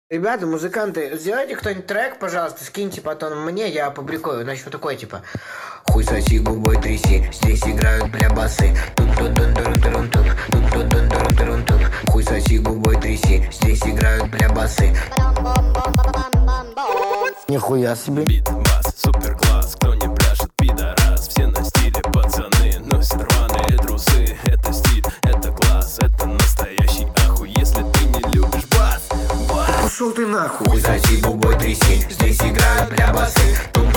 Ребята, музыканты, сделайте кто-нибудь трек, пожалуйста, скиньте потом мне, я опубликую. Значит, вот такой, типа: хуй соси, губой тряси, здесь играют, бля, басы. Тут-тут-дун-дун-дун-дун, тут-тут-дун-дун-дун-дун. Хуй соси, губой тряси, здесь играют, бля, басы. Нихуя себе. Бит, бас, супер класс, кто не пляшет, пидорас. Все на стиле, пацаны, носят рваные трусы. Это стиль, это класс, это настоящий ахуй. Если ты не любишь бас, бас. Пошел ты нахуй. Хуй соси, губой тряси, здесь играют, бля, басы.